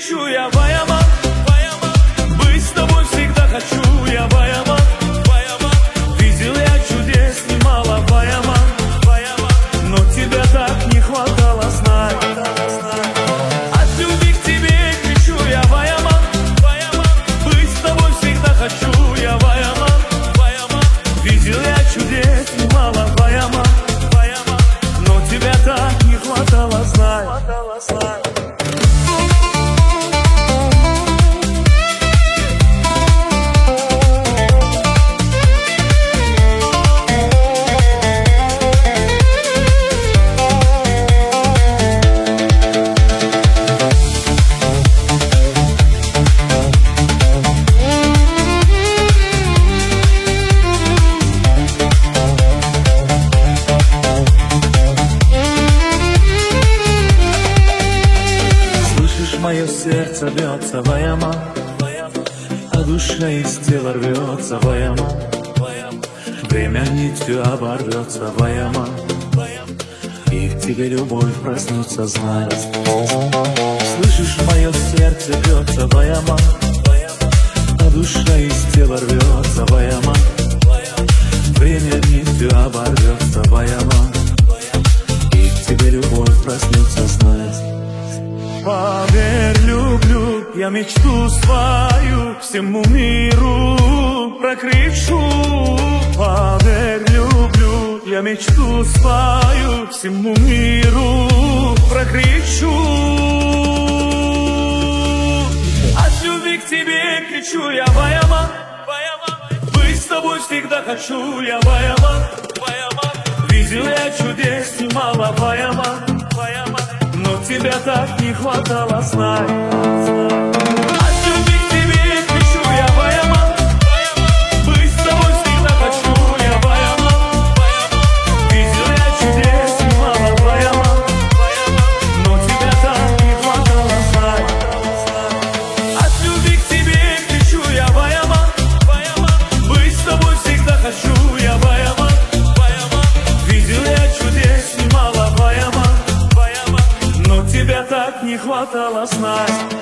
кричу я, Ваяман, быть с тобой всегда хочу я, Ваяман. Видел я чудес немало, Ваяман, но тебя так не хватало знать. От любви к тебе кричу я, Ваяман, быть с тобой всегда хочу я, Ваяман. Видел я чудес немало, Ваяман, но тебя так не хватало знать. Мое сердце бьется, Ваяман, а душа из тела рвется, Ваяман. Время нитью оборвется, Ваяман, и к тебе любовь проснется, знай. Слышишь, мое сердце бьется, Ваяман, а душа из тела рвется, Ваяман. Время нитью оборвется, Ваяман, и к тебе любовь проснется, знай. Поверь, люблю я мечту свою, всему миру прокричу. Поверь, люблю я мечту свою, всему миру прокричу. От любви к тебе кричу я, Ваяман, быть с тобой всегда хочу я, Ваяман. Видел я чудес немало, Ваяман, но тебя так не хватало знать. От любви к тебе кричу я, Ваяман, быть с тобой всегда хочу я, Ваяман. Видел я чудес немало, Ваяман, но тебя так не хватало знать. От любви к тебе кричу я, Ваяман, быть с тобой всегда хочу я, Ваяман. Видел я чудес немало, Ваяман, но тебя так не хватало знать.